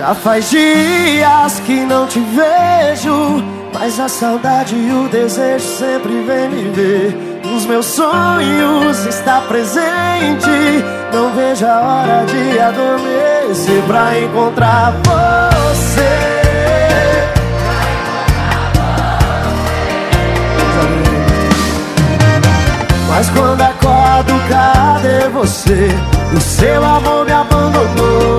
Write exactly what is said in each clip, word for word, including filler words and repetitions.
Já faz dias que não te vejo, mas a saudade e o desejo sempre vem me ver. Nos meus sonhos está presente, não vejo a hora de adormecer pra encontrar você. Mas quando acordo, cadê você? O seu amor me abandonou.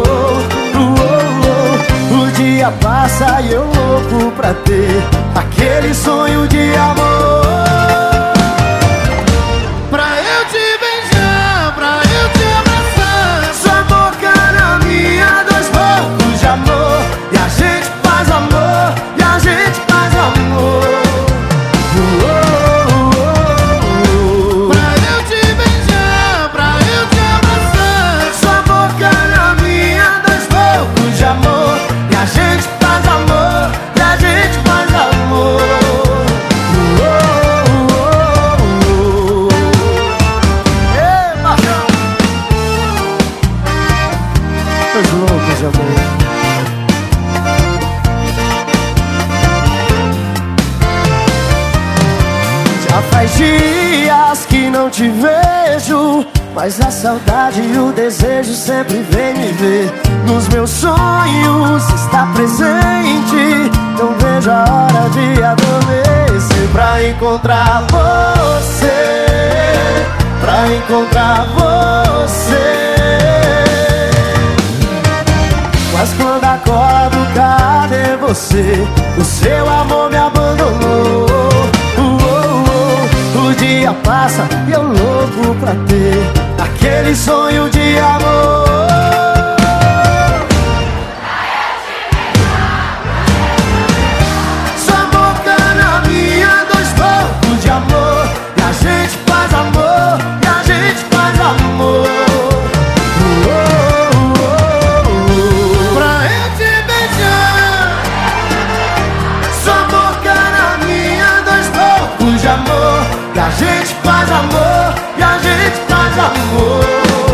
O dia passa e eu louco pra ter aquele sonho de amor. Pra eu te beijar, pra eu te abraçar, Sua boca na minha, dois loucos de amor. E a gente faz amor, e a gente faz amor. pra eu te beijar, pra eu te abraçar, Sua boca na minha, dois loucos de amor. E a gente faz amor, e a gente faz amor. Ei, paixão! Dois loucos de amor. Já faz dias que não te vejo, mas a saudade e o desejo sempre vem me ver. Nos meus sonhos está presente, não vejo a hora de adormecer pra encontrar você, pra encontrar você. Mas quando acordo, cadê você? O seu amor me abandonou. O dia passa e eu louco pra ter aquele sonho de amor. Sua boca na minha, dois loucos de amor. E a gente faz amor, e a gente faz amor. pra eu te beijar, Sua boca na minha, dois loucos de amor. E a gente faz amor, e a gente faz amor.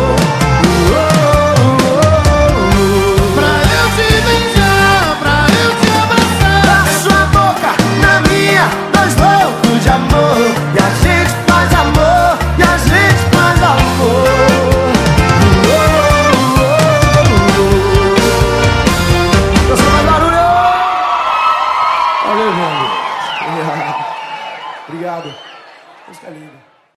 pra eu te beijar, pra eu te abraçar, Sua boca na minha, dois loucos de amor. E a gente faz amor, e a gente faz amor. Eu sou mais barulho. Valeu, meu amigo. Obrigado. Música linda.